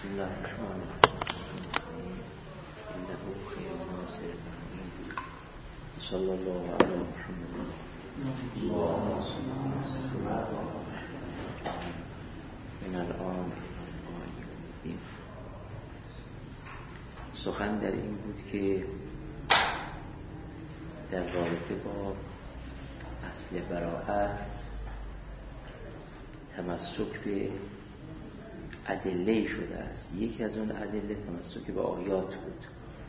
الله الرحمن الرحیم انه خیر ناصر صلی الله علی محمد من الان آیه. سخن در این بود که در رابطه با اصل براءت تمسک به ادله شده است. یکی از اون ادله تمسک به آیات بود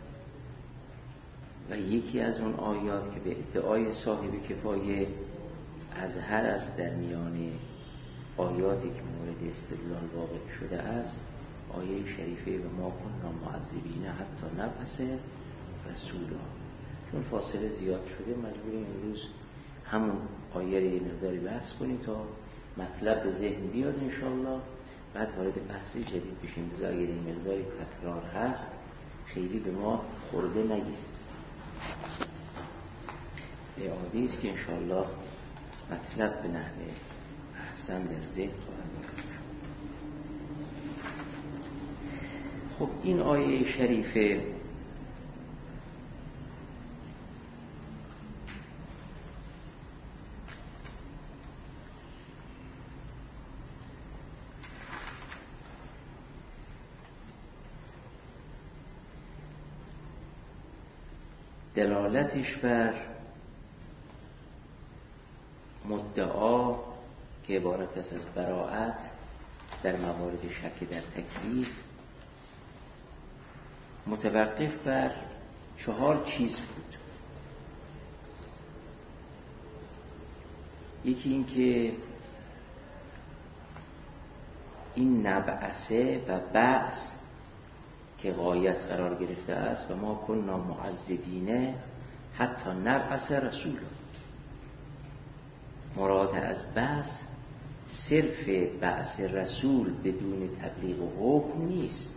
و یکی از اون آیات که به ادعای صاحب کفایه اظهر است در میان آیاتی که مورد استدلال واقع شده است آیه شریفه و ما کننا معذبین حتی نبعث رسولا. چون فاصله زیاد شده مجبوریم امروز همون آیه رو مقداری بحث کنیم تا مطلب به ذهن بیاد انشاءالله، بعد وارد بحث جدید بشیم. بذار اگر این مقداری تکرار هست خیلی به ما خورده نگیرید. اعاده است که انشاءالله مطلب به نحوه احسن در ذهن خواهد بود. خب این آیه شریفه دلالتش بر مدعا که عبارت است از براءت در موارد شک در تکلیف متوقف بر 4 چیز بود. یکی این که این نبعثه و بعث که غایت قرار گرفته است و ما کننا معذبین حتی نبعث رسولا. مراد از بعث صرف بعث رسول بدون تبلیغ و حکم نیست،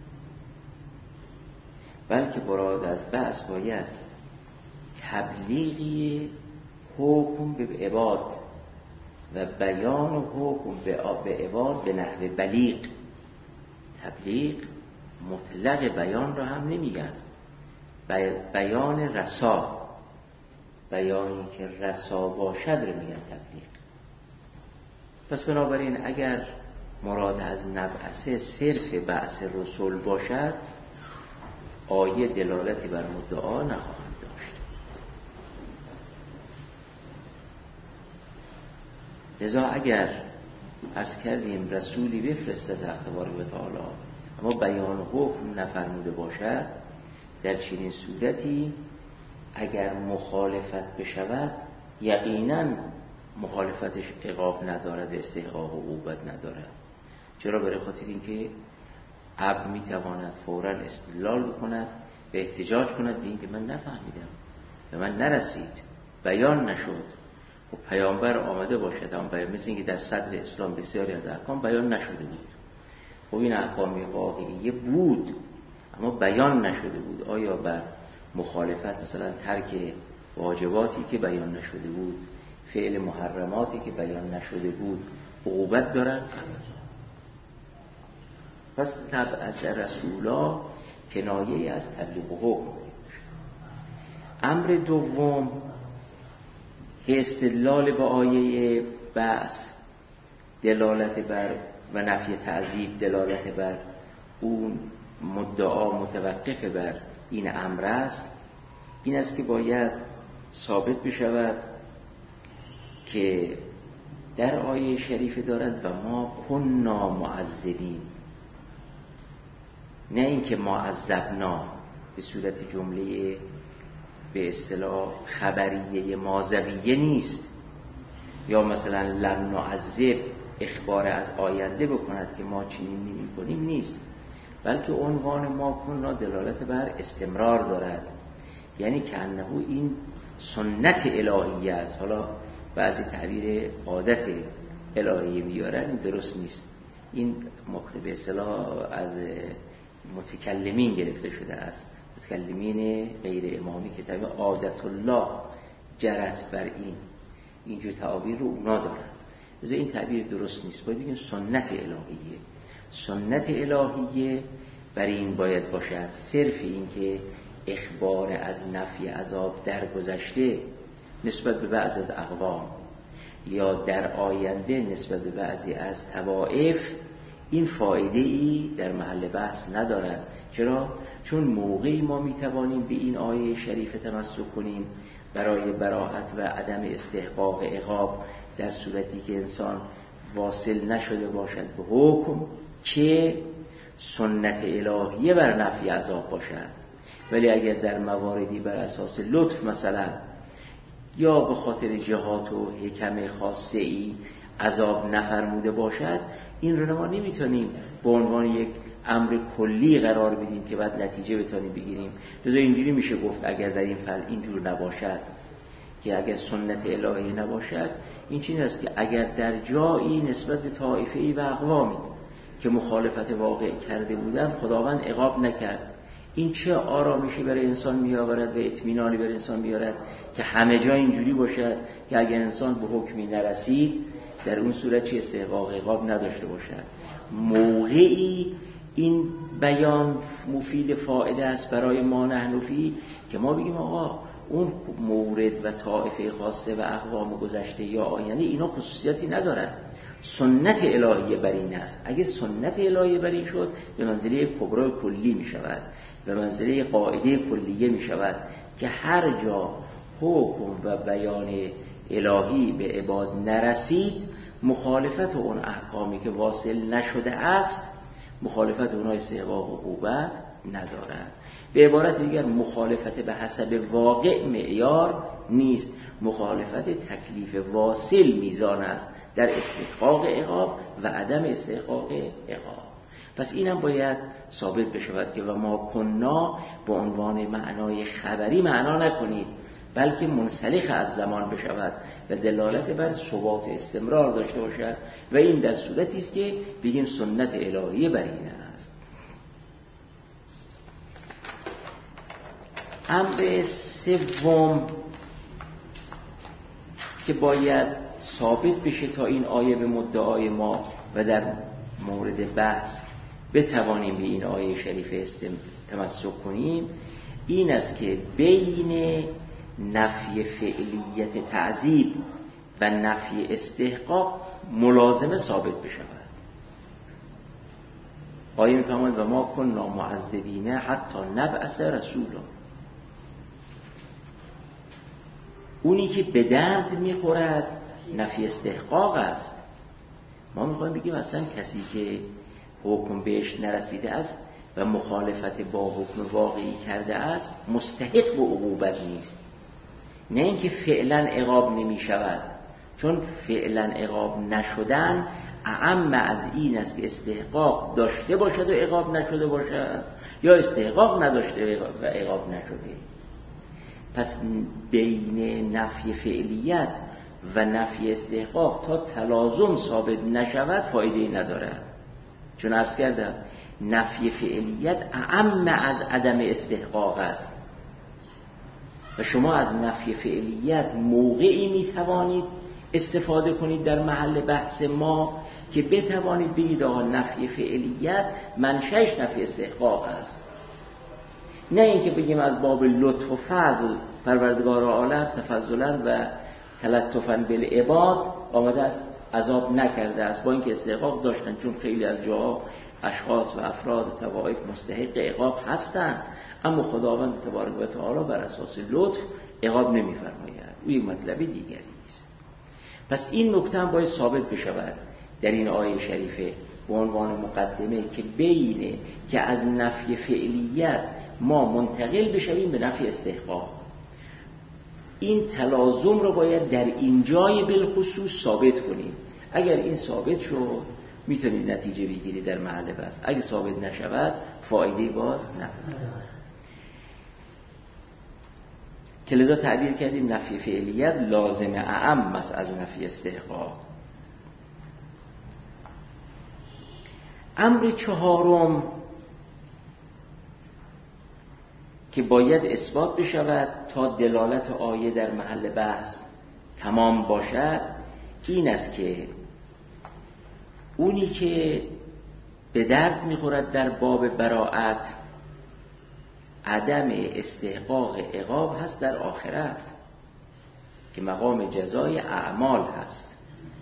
بلکه مراد از بعث باید تبلیغی حکم به عباد و بیان حکم به عباد به نحو بلیغ. تبلیغ مطلق بیان را هم نمیگن، بیان رسا، بیانی که رسا باشد رو میگن تبلیغ. پس بنابراین اگر مراد از نبعثه صرف بعث رسول باشد آیه دلالتی بر مدعا نخواهد داشت. لذا اگر عرض کردیم رسولی بفرستد تبارک و تعالی اما بیان حکم نفرموده باشد، در چنین صورتی اگر مخالفت بشود یقینا مخالفتش عقاب ندارد، استحقاق و عقوبت ندارد. چرا؟ برای خاطر اینکه عبد میتواند فوراً استدلال بکند و احتجاج کند به اینکه من نفهمیدم، به من نرسید، بیان نشد. و پیامبر آمده باشد اما بیان، مثل اینکه در صدر اسلام بسیاری از احکام بیان نشده بود. خب این احکام واقعیه بود اما بیان نشده بود. آیا بر مخالفت مثلا ترک واجباتی که بیان نشده بود، فعل محرماتی که بیان نشده بود عقوبت دارن؟ پس نبعث رسولا کنایه از تبلیغ و حکم. امر دوم استدلال با آیه بعث دلالت بر و نفی تعذیب دلالت بر اون مدعا متوقف بر این امر است. این است که باید ثابت بشود که در آیه شریف دارد و ما کننا معذبین، نه اینکه ما عذبنا به صورت جمله به اصطلاح خبریه ماضویه نیست، یا مثلا لن نعذب اخبار از آینده بکند که ما چنین نمی کنیم نیست، بلکه عنوان ما کننا دلالت بر استمرار دارد، یعنی که انه این سنت الهیه است. حالا بعضی تعبیر عادت الهیه میارن، این درست نیست. این به اصطلاح از متکلمین گرفته شده است، متکلمین غیر امامی که تعبیر عادت الله جرت بر اینجور تعابیر رو اونا دارن. این تعبیر درست نیست، باید بگیم سنت الهیه. سنت الهیه بر این باید باشد صرف این که اخبار از نفی عذاب در گذشته نسبت به بعض از اقوام یا در آینده نسبت به بعضی از طوائف این فایده ای در محل بحث ندارد. چرا؟ چون موقعی ما میتوانیم به این آیه شریف تمسک کنیم برای براءت و عدم استحقاق عقاب در صورتی که انسان واصل نشده باشد به حکم که سنت الهیه بر نفی عذاب باشد. ولی اگر در مواردی بر اساس لطف مثلا یا به خاطر جهات و حکم خاصه ای عذاب نفرموده باشد، این رو ما نمیتونیم به عنوان یک امر کلی قرار بدیم که بعد نتیجه بتونیم بگیریم. لذا اینجوری میشه گفت اگر در این فعل اینجور نباشد که اگر سنت الهی نباشد، این چیز است که اگر در جایی نسبت به طائفه‌ای و اقوامی که مخالفت واقع کرده بودن خداوند عقاب نکرد، این چه آرامشی برای انسان میآورد و اطمینانی برای انسان میآورد که همه جا اینجوری باشد که اگر انسان به حکمی نرسید در اون صورت چه استحقاق عقاب نداشته باشد. موقعی این بیان مفید فایده است برای ما نحنفی که ما بگیم آقا اون مورد و طائفه خاصه و اقوام گذشته یا آینده اینا خصوصیتی ندارن، سنت الهیه بر این است. اگه سنت الهیه بر این شد به منزله کبرای کلی می شود، به منزله قاعده کلیه می شود که هر جا حکم و بیان الهی به عباد نرسید مخالفت اون احکامی که واصل نشده است مخالفت اونها استحقاق عقوبت ندارد. به عبارت دیگر مخالفت به حسب واقع معیار نیست، مخالفت تکلیف واصل میزان است در استحقاق عقاب و عدم استحقاق عقاب. پس اینم باید ثابت بشود که و ما کنا به عنوان معنای خبری معنا نکنید، بلکه منسلخ از زمان بشود و دلالت بر ثبات استمرار داشته باشد و این در صورتی است که بگیم سنت الهیه بر این است. امر سوم که باید ثابت بشه تا این آیه به مدعای ما و در مورد بحث بتوانیم به این آیه شریف تمسک کنیم این است که بین نفی فعلیت تعذیب و نفی استحقاق ملازمه ثابت بشود. آیه می‌فرماید و ما کنا معذبین حتی نبعث رسولا. اونی که به درد میخورد نفی استحقاق است. ما میخوایم بگیم اصلا کسی که حکم بهش نرسیده است و مخالفت با حکم واقعی کرده است مستحق به عقوبت نیست، نه اینکه فعلا عقاب نمی شود، چون فعلا عقاب نشدن اعم از این است که استحقاق داشته باشد و عقاب نشده باشد یا استحقاق نداشته و عقاب نشده. پس بین نفی فعلیت و نفی استحقاق تا تلازم ثابت نشود فایده‌ای ندارد، چون عرض کردم نفی فعلیت اعم از عدم استحقاق است و شما از نفی فعلیت موقعی میتوانید استفاده کنید در محل بحث ما که بتوانید بگید آقا نفی فعلیت منشأش نفی استحقاق است، نه اینکه بگیم از باب لطف و فضل پروردگار عالم تفضلا و تلطفا بالعباد آمده است عذاب نکرده است، با اینکه استحقاق داشتن، چون خیلی از جاها اشخاص و افراد و طوائف مستحق عقاب هستند، اما خداوند تبارک و تعالی بر اساس لطف عقاب نمی‌فرماید. او یک مطلب دیگری است. پس این نکته هم باید ثابت بشود در این آیه شریفه به عنوان مقدمه که بین که از نفی فعلیت ما منتقل بشویم به نفی استحقاق، این تلازم رو باید در این جای بالخصوص ثابت کنیم. اگر این ثابت شد میتونید نتیجه بگیرید در محل بحث، اگه ثابت نشود فایده باز ندارد. که لذا تعبیر کردیم نفی فعلیت لازم اعم است از نفی استحقاق. امر چهارم که باید اثبات بشود تا دلالت آیه در محل بحث تمام باشد این است که اونی که به درد میخورد در باب براءت عدم استحقاق عقاب هست در آخرت که مقام جزای اعمال هست.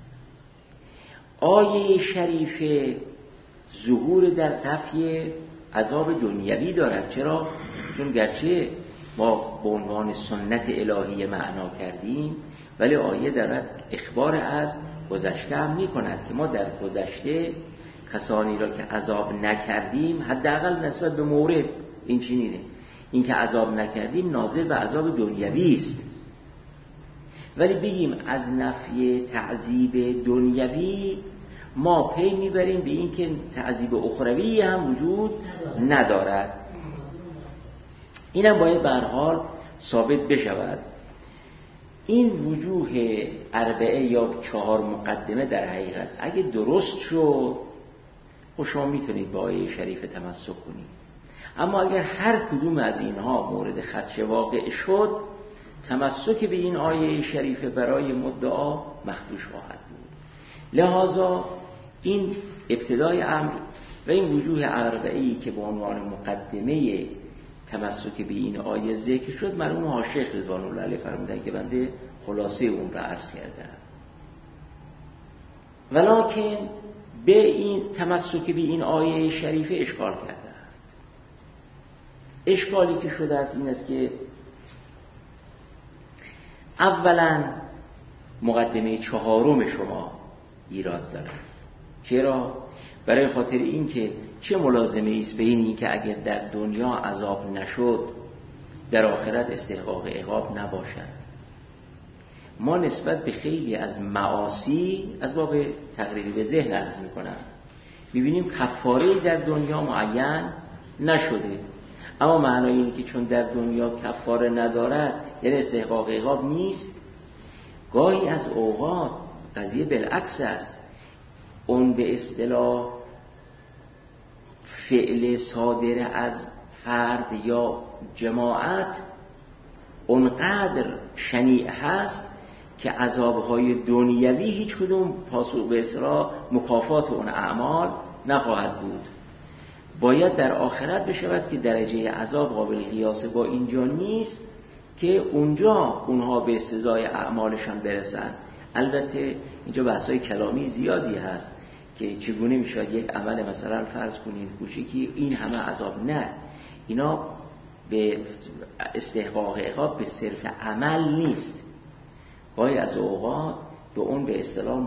آیه شریفه ظهور در نفی عذاب دنیوی دارد. چرا؟ چون گرچه ما به عنوان سنت الهی معنا کردیم، ولی آیه دارد اخبار از گذشته هم می کند که ما در گذشته کسانی را که عذاب نکردیم، حداقل نسبت به مورد این چنینه، این که عذاب نکردیم ناظر به عذاب دنیوی است. ولی بگیم از نفی تعذیب دنیوی ما پی میبریم به این که تعذیب اخروی هم وجود ندارد. اینم باید به هر حال ثابت بشود. این وجوه اربعه یا 4 مقدمه در حقیقت اگه درست شد، خب شما میتونید با آیه شریف تمسک کنید. اما اگر هر کدوم از اینها مورد خدشه واقع شد، تمسک به این آیه شریف برای مدعا مخدوش خواهد بود. لذا این ابتدای امر و این وجوه اربعه‌ای که به عنوان مقدمه تمسک به این آیه ذکر شد، مرحوم حاشیه رضوان الله علیه فرمودن که بنده خلاصه اون را عرض کردم. ولکن به این تمسک به این آیه شریفه اشکال کردند. اشکالی که شده از این است که اولا مقدمه 4 شما ایراد دارد. چرا؟ برای خاطر این که چه ملازمه است بین این که اگر در دنیا عذاب نشد در آخرت استحقاق عقاب نباشد. ما نسبت به خیلی از معاصی از باب تقریبی به ذهن عرض میکنم میبینیم کفاره در دنیا معین نشده، اما معنای این که چون در دنیا کفاره ندارد یعنی استحقاق عقاب نیست. گاهی از اوقات قضیه بالعکس است. اون به اصطلاح فعل صادر از فرد یا جماعت اونقدر شنیع هست که عذابهای دنیوی هیچ کدوم پاسخ به اصطلاح مکافات اون اعمال نخواهد بود. باید در آخرت بشود که درجه عذاب قابل قیاس با اینجا نیست که اونجا اونها به سزای اعمالشان برسن. البته اینجا بحث‌های کلامی زیادی هست که چگونه میشود یک عمل مثلا فرض کنید کوچیکی این همه عذاب، نه، اینا به استحقاق عقاب به صرف عمل نیست. گاهی از اوقات به اون به اصطلاح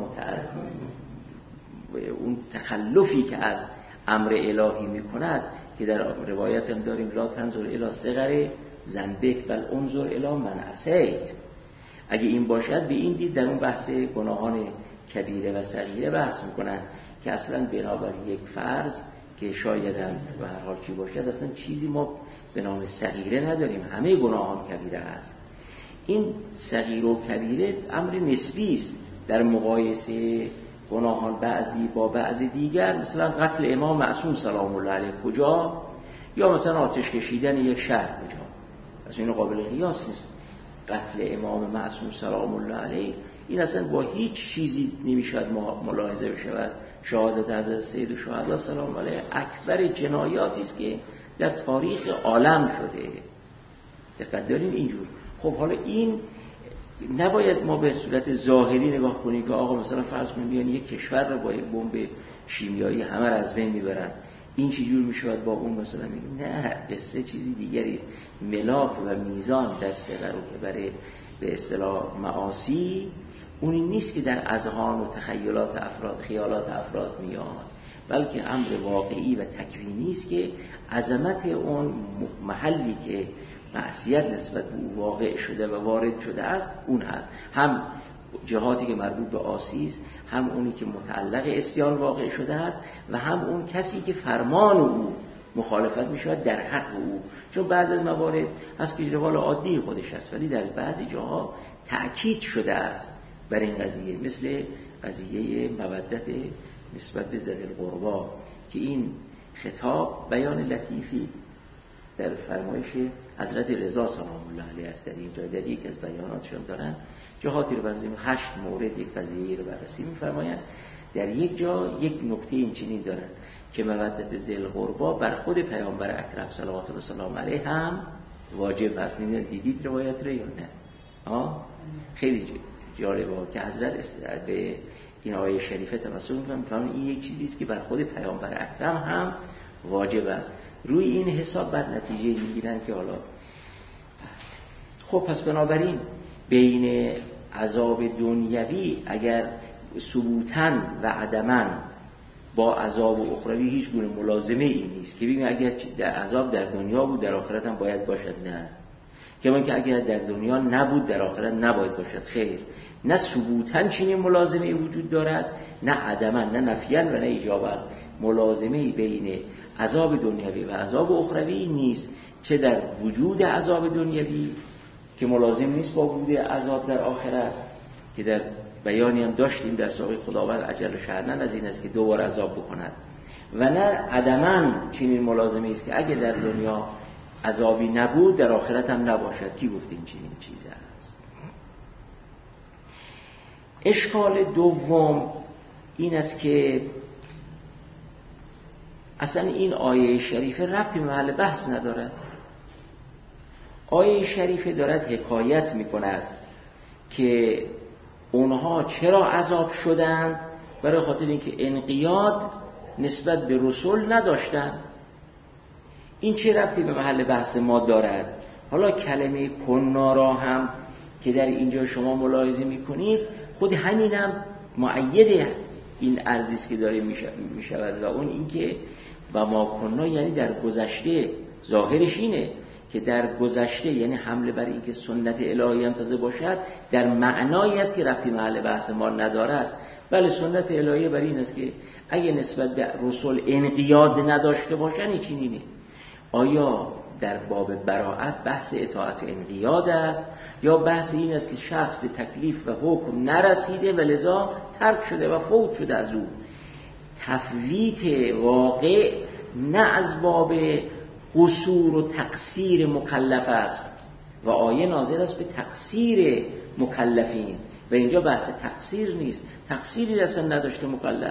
اون تخلفی که از امر الهی میکند که در روایت هم داریم لا تنظر الی صغر ذنبک بل انظر الی من عصیت. اگه این باشد به این دید در اون بحث گناهان کبیره و صغیره بحث میکنن که اصلا بنابر یک فرض که شاید هم به هر حال کی باشد اصلا چیزی ما به نام صغیره نداریم، همه گناهان کبیره هست. این صغیر و کبیره امر نسبی است در مقایسه گناهان بعضی با بعضی دیگر. مثلا قتل امام معصوم سلام الله علیه کجا، یا مثلا آتش کشیدن یک شهر کجا، اصلا این قابل قیاس نیست. قتل امام معصوم سلام الله علیه این اصلا با هیچ چیزی نمیشود ملاحظه بشود. شهادت حضرت سید الشهدا سلام علیه اکبر جنایاتی است که در تاریخ عالم شده. دقت دارین اینجور. خب حالا این نباید ما به صورت ظاهری نگاه کنیم که آقا مثلا فرض کنیم بیان یک کشور رو با یک بمب شیمیایی همه رو از بین میبرن، این چه جور میشود با اون مثلا میگیم نه، قصه چیزی دیگری است. ملاک و میزان در صغر و کبر به اصطلاح معاصی اونی نیست که در اذهان و تخیلات افراد خیالات افراد میاد، بلکه امر واقعی و تکوینی است که عظمت اون محلی که معصیت نسبت به او واقع شده و وارد شده است اون هست. هم جهاتی که مربوط به عاصی است، هم اونی که متعلق عصیان واقع شده است، و هم اون کسی که فرمان او مخالفت می شود در حق او. چون بعضی از موارد هست که روال عادی خودش است، ولی در بعضی جاها تأکید شده است بر این قضیه، مثل قضیه مودت نسبت به ذوی القربا که این خطاب بیان لطیفی در فرمایش حضرت رضا سلام الله علیه است. در این جای در یک از بیاناتشون دارن جهاتی رو بررسی 8 مورد یک قضیه رو بررسی می‌فرمایند. در یک جا یک نکته این چنین دارن که مودت ذی القربا بر خود پیامبر اکرم صلوات الله وسلام علیه هم واجب است. نمیدونم دیدید روایت رو یا نه؟ خیلی جالبه که حضرت به این آیه شریفه تمسک می‌کنن، این یک چیزی است که بر خود پیامبر اکرم هم واجب است. روی این حساب بعد نتیجه میگیرن که حالا خب پس بنابراین بین عذاب دنیوی اگر ثبوتاً و عدماً با عذاب اخروی هیچ گونه ملازمه ای نیست که ببین اگر عذاب در دنیا بود در آخرت هم باید باشد، نه که من که اگر در دنیا نبود در آخرت نباید باشد، خیر، نه ثبوتاً چنین ملازمه ای وجود دارد، نه عدماً، نه نفیاً و نه ایجاباً ملازمه ای بین عذاب دنیوی و عذاب اخروی نیست، چه در وجود عذاب دنیوی که ملازم نیست با وجود عذاب در آخرت که در بیانی هم داشتیم در سابق خداوند اجل و شأنن از این است که دوباره عذاب بکند، و نه عدماً چنین ملازمه است که اگه در دنیا عذابی نبود در آخرت هم نباشد. کی گفت این چنین چیزی است؟ اشکال دوم این است که اصلا این آیه شریفه ربطی به محل بحث ندارد. آیه شریفه دارد حکایت می‌کند که اونها چرا عذاب شدند، برای خاطر اینکه انقیاد نسبت به رسول نداشتند. این چه ربطی به محل بحث ما دارد؟ حالا کلمه کنا را هم که در اینجا شما ملاحظه می‌کنید خود همینم مؤید این ارزی است که داره می‌شود، و اون اینکه و ما کنا یعنی در گذشته، ظاهرش اینه که در گذشته یعنی حمله بر این که سنت الهی هم تازه باشد در معنایی است که ربطی محل بحث ما ندارد. بله سنت الهی بر این است که اگه نسبت به رسول انقیاد نداشته باشن این چنینه. آیا در باب براءت بحث اطاعت و انقیاد است یا بحث این است که شخص به تکلیف و حکم نرسیده و لذا ترک شده و فوت شده از او؟ تفویت واقع نه از باب قصور و تقصیر مکلف است و آیه ناظر است به تقصیر مکلفین و اینجا بحث تقصیر نیست. تقصیری اصلا نداشته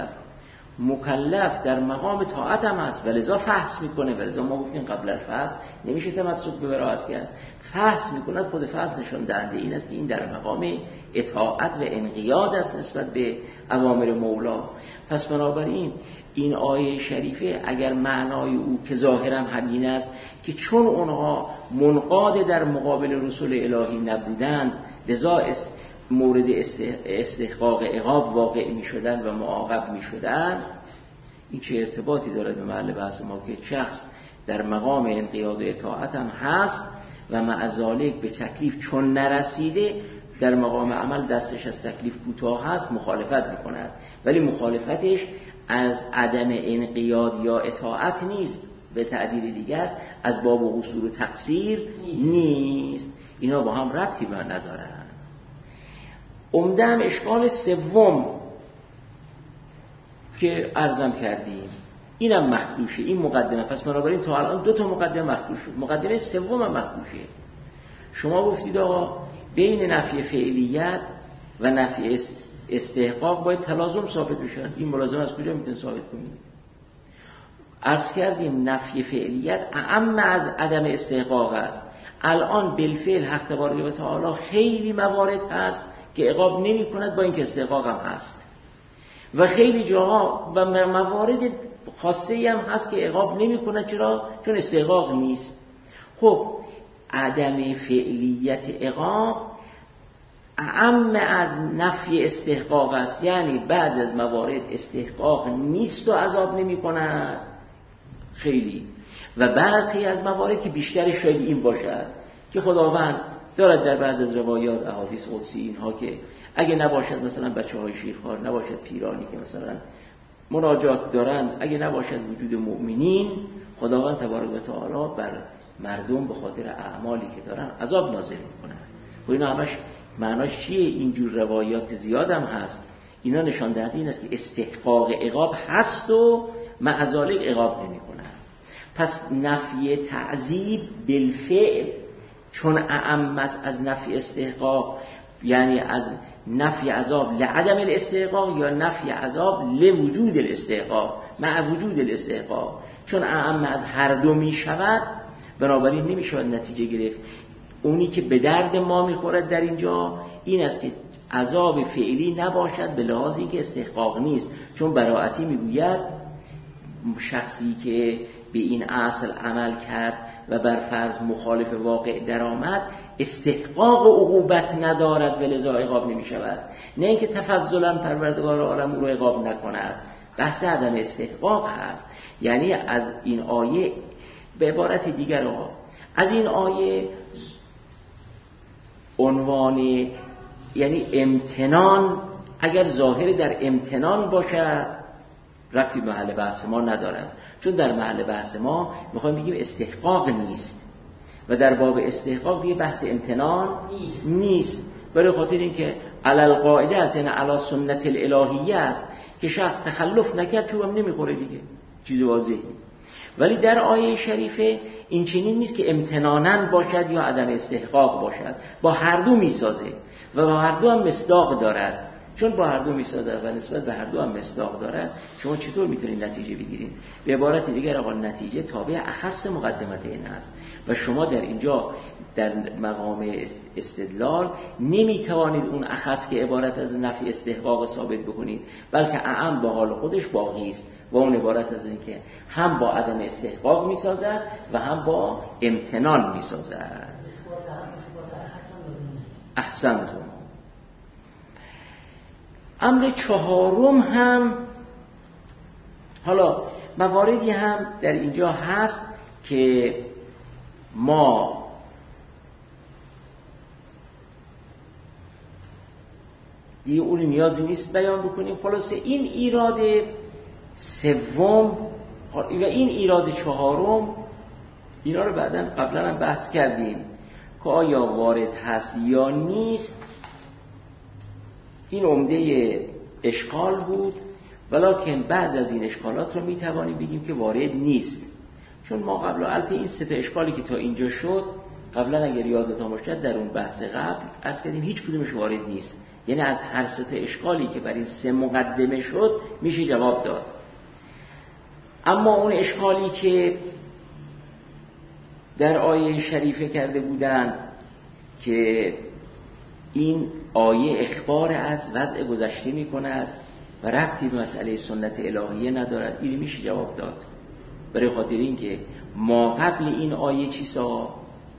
مکلف در مقام طاعت هم هست و لذا فحص میکنه، و لذا ما گفتیم قبل الفحص نمیشه تمسک به براءت کرد، فحص میکند. خود فحص نشان دهنده این است که این در مقام اطاعت و انقیاد است نسبت به اوامر مولا. پس بنابراین این آیه شریفه اگر معنای او که ظاهرا همین است که چون اونها منقاد در مقابل رسول الهی نبودند لذا مورد استحقاق عقاب واقع می شدن و معاقب می شدن، این چه ارتباطی دارد به محل بحث ما که شخص در مقام انقیاد و اطاعت هم هست و مع ذالک به تکلیف چون نرسیده در مقام عمل دستش از تکلیف کوتاه هست، مخالفت می کند، ولی مخالفتش از عدم انقیاد یا اطاعت نیست، به تعبیر دیگر از باب قصور و تقصیر نیست. اینا با هم ربطی به ندارن. عمدهم اشکال سوم که عرضم کردیم اینم مخدوشه، این مقدمه. پس بنابراین تا الان 2 تا مقدمه مخدوش شد، مقدمه سوم هم مخدوشه. شما گفتید آقا بین نفی فعلیت و نفی استحقاق باید تلازم ثابت بشه. این ملازم از کجا میتونه ثابت کنید؟ عرض کردیم نفی فعلیت اعم از عدم استحقاق است. الان بالفعل حق تبارک و تعالی خیلی موارد هست که عقاب نمی کند با اینکه استحقاق هم هست، و خیلی جاها و موارد خاصی هم هست که عقاب نمی کند. چرا؟ چون استحقاق نیست. خب عدم فعلیت عقاب اعم از نفی استحقاق است، یعنی بعض از موارد استحقاق نیست و عذاب نمی کند خیلی، و برخی از موارد که بیشتر شاید این باشد که خداوند دارد در بعض از روایات احادیث قدسی اینها که اگه نباشد مثلا بچه‌های شیرخوار، نباشد پیرانی که مثلا مناجات دارن، اگه نباشد وجود مؤمنین، خداوند تبارک و تعالی بر مردم به خاطر اعمالی که دارن عذاب نازل میکنه. خب اینا همش معناش چیه؟ اینجور روایات زیادم هست. اینا نشان دهنده این است که استحقاق عقاب هست و مع ذالک عقاب نمیکنه. پس نفی تعذیب بالفعل چون اعم از نفی استحقاق یعنی از نفی عذاب لعدم الاستحقاق یا نفی عذاب لوجود الاستحقاق مع وجود الاستحقاق، چون اعم از هر دو می شود، بنابراین نمی شود نتیجه گرفت. اونی که به درد ما می خورد در اینجا این است که عذاب فعلی نباشد به لحاظ اینکه استحقاق نیست، چون براءتی می گوید شخصی که به این اصل عمل کرد و بر فرض مخالف واقع درآمد استحقاق عقوبت ندارد و لذا عقاب نمی شود، نه اینکه تفضلا پروردگار عالم او رو عقاب نکند. بحث عدم استحقاق هست. یعنی از این آیه به عبارت دیگر از این آیه عنوان یعنی امتنان اگر ظاهر در امتنان باشد ربطی به محل بحث ما ندارد، چون در محل بحث ما میخوایم بگیم استحقاق نیست و در باب استحقاق دیگه بحث امتنان نیست. برای خاطر اینکه علل قاعده است، یعنی علی سنت الالهیه است که شخص تخلف نکرد چوبم نمیخوره دیگه، چیز واضحی. ولی در آیه شریفه این چنین نیست که امتناناً باشد یا عدم استحقاق باشد، با هر دو میسازه و با هر دو هم مصداق دارد. چون با هر دو میسازه و نسبت به هر دو هم مصداق دارد، شما چطور میتونید نتیجه بگیرید؟ به عبارت دیگر آقا نتیجه تابع اخص مقدمت این است و شما در اینجا در مقام استدلال نمیتوانید اون اخص که عبارت از نفی استحقاق ثابت بکنید، بلکه اعم با حال خودش باقی است و اون عبارت از این که هم با عدم استحقاق میسازد و هم با امتنان میسازد. احسنتم. امر چهارم هم حالا مواردی هم در اینجا هست که ما دیگه اون نیازی نیست بیان بکنیم. خلاصه این ایراد سوم و این ایراد چهارم اینا رو بعداً قبلا هم بحث کردیم که آیا وارد هست یا نیست. این عمده اشکال بود، ولکن بعض از این اشکالات رو میتوانیم بگیم که وارد نیست، چون ما قبل البته این سه تا اشکالی که تا اینجا شد قبلا اگر یادتان باشد در اون بحث قبل عرض کردیم هیچ کدومش وارد نیست. یعنی از هر سه تا اشکالی که برای سه مقدمه شد میشه جواب داد. اما اون اشکالی که در آیه شریفه کرده بودند که این آیه اخبار از وضع گذشته می کند و ربطی به مسئله سنت الهیه ندارد، این میشه جواب داد. برای خاطر این که ما قبل این آیه چی سا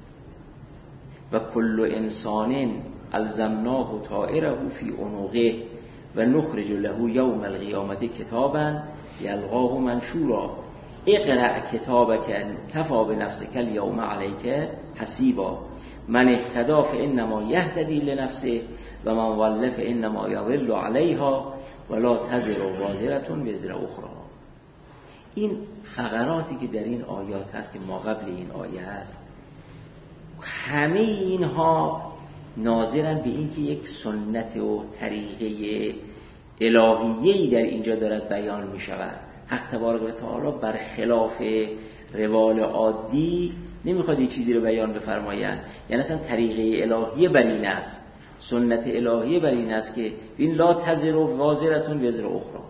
و کل انسان الزمناه طائره فی عنقه و نخرج له یوم القیامت کتابا یلقاه منشورا اقرأ کتابک کفی بنفسک الیوم علیک حسیبا من اهتدی فانما یهتدی لنفسه و من ضل فانما یضل علیها ولا تزر وازرة وزر اخرى. این فقراتی که در این آیات هست که ما قبل این آیه هست، همه اینها ناظرن به این که یک سنت و طریقه الهیه‌ای در اینجا دارد بیان می شود. حق تبارک و تعالی برخلاف روال عادی نمیخواد یه چیزی رو بیان بفرمایند، یعنی اصلا طریقه الهیه بر این است، سنت الهیه بر این است که این لا تزر وازرة وزر اخرى.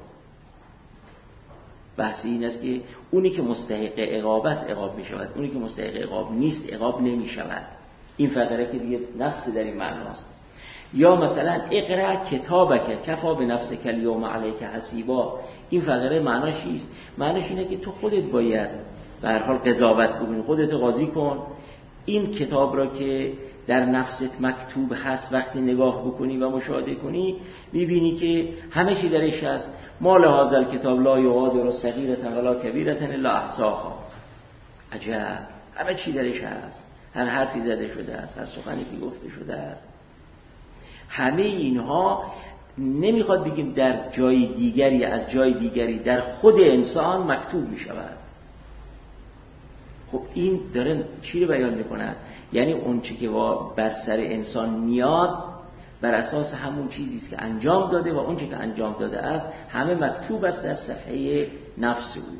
بحث این است که اونی که مستحق عقاب است عقاب می شود، اونی که مستحق عقاب نیست عقاب نمی شود. این فقره که دیگه نص در این معناست. یا مثلا اقرأ کتابک کفی بنفسک الیوم علیک حسیبا، این فقره معناش چیست؟ معناش اینه که تو خودت باید به هر حال قضاوت بکنی، خودت قاضی کن. این کتاب را که در نفست مکتوب هست وقتی نگاه بکنی و مشاهده کنی میبینی که همه چی درش هست. مال هذا الکتاب لا یغادر صغیرة ولا کبیرة الا احصاها. عجب، همه چی درش هست، هر حرفی زده شده است، هر سخنی که گفته شده است. همه اینها نمیخواد بگیم در جای دیگری از جای دیگری، در خود انسان مکتوب میشود. خب این داره چی رو بیان میکنه؟ یعنی اون چی که بر سر انسان میاد بر اساس همون چیزی است که انجام داده و اون چی که انجام داده است همه مکتوب است در صفحه نفس او.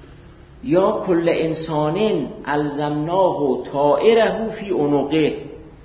یا کل انسان الزمناه طائره فی عنقه،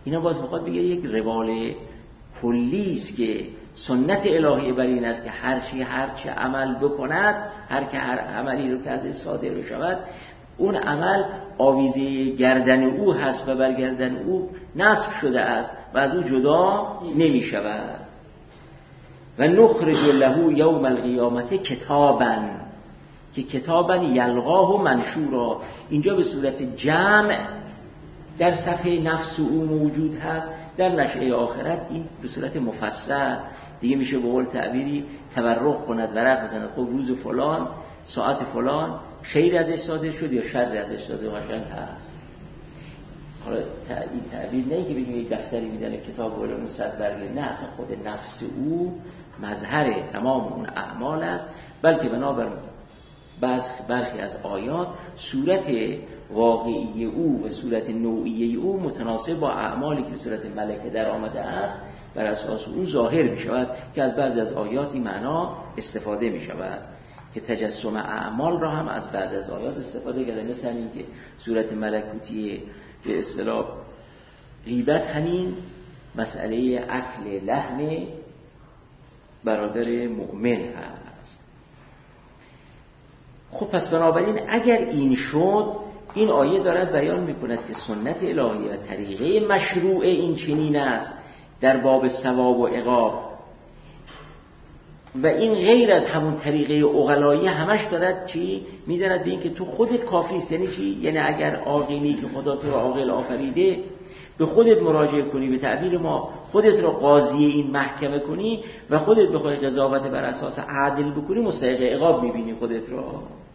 اینا باز بخواد بگه یک روال کلی است که سنت الهی بر این است که هر چه عمل بکند، هر عملی رو که ازش صادر بشود، اون عمل آویزه گردن او هست و بر گردن او نصب شده است و از او جدا نمی شود. و نخرج له یوم القیامت کتابا، که کتابا یلقاه منشورا، اینجا به صورت جمع در صفحه نفس او موجود هست، در نشأه آخرت این به صورت مفصل دیگه میشه به قول تعبیری تورق کند، ورق بزند، خب روز فلان ساعت فلان خیر ازش صادر شد یا شر ازش صادر قشنگ هست. حالا این تعبیر نه که بگیم یک دفتری میدن کتاب ولی اون 100 برگه، نه، اصلا خود نفس او مظهر تمام اون اعمال است، بلکه بنابر برخی از آیات صورت واقعی او و صورت نوعی او متناسب با اعمالی که به صورت ملکه در آمده است بر اساس اون ظاهر می شود، که از بعضی از آیات این معنا استفاده می شود که تجسم اعمال را هم از بعضی از آیات استفاده کرده، مثل همین که صورت ملکوتی به اصطلاح غیبت همین مسئله اکل لحم برادر مؤمن هست. خب پس بنابراین اگر این شد، این آیه دارد بیان میکند که سنت الهی و طریقه مشروع این چنین است در باب ثواب و عقاب، و این غیر از همون طریقه عقلایی همش دارد چی میزند به این که تو خودت کافی است. یعنی چی؟ یعنی اگر عاقلی که خدا تو رو عاقل آفریده به خودت مراجعه کنی، به تعبیر ما خودت رو قاضی این محکمه کنی و خودت بخوای قضاوت بر اساس عدل بکنی، مستحق عقاب میبینی خودت رو.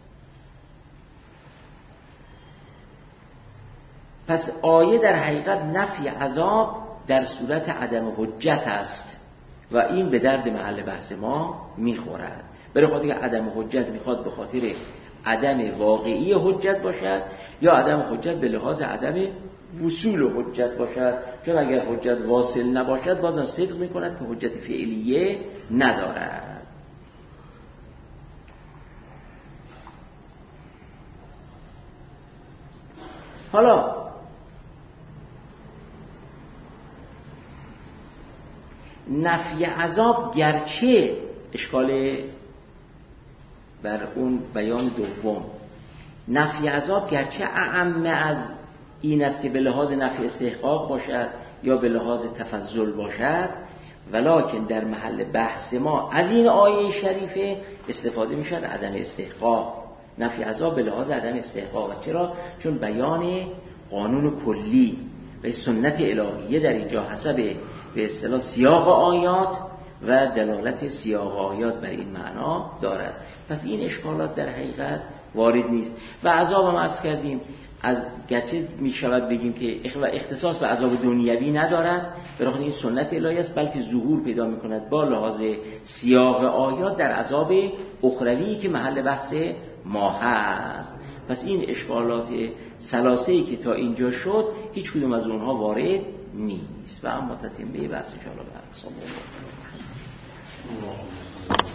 پس آیه در حقیقت نفی عذاب در صورت عدم حجت است و این به درد محل بحث ما میخورد. برای خاطر که عدم حجت میخواد به خاطر عدم واقعی حجت باشد یا عدم حجت به لحاظ عدم وصول حجت باشد، چون اگر حجت واصل نباشد بازم صدق میکند که حجت فعلیه ندارد. حالا نفی عذاب گرچه اشکال بر اون بیان دوم، نفی عذاب گرچه اعم از این است که به لحاظ نفی استحقاق باشد یا به لحاظ تفضل باشد، ولکن در محل بحث ما از این آیه شریفه استفاده می شود عدم استحقاق. نفی عذاب به لحاظ عدم استحقاق. چرا؟ چون بیان قانون کلی و سنت الهیه در اینجا حسب به اصطلاح سیاق آیات و دلالت سیاق آیات بر این معنا دارد. پس این اشکالات در حقیقت وارد نیست. و عذاب هم عرض کردیم از گرچه می شود بگیم که اختصاص به عذاب دنیوی ندارد، برای این سنت الهی است، بلکه ظهور پیدا می کند با لحاظ سیاق آیات در عذاب اخروی که محل بحث ما هست. پس این اشکالات ثلاثه‌ای که تا اینجا شد هیچ کدوم از اونها وارد نیست و اما تتمه بحث ان شاء الله.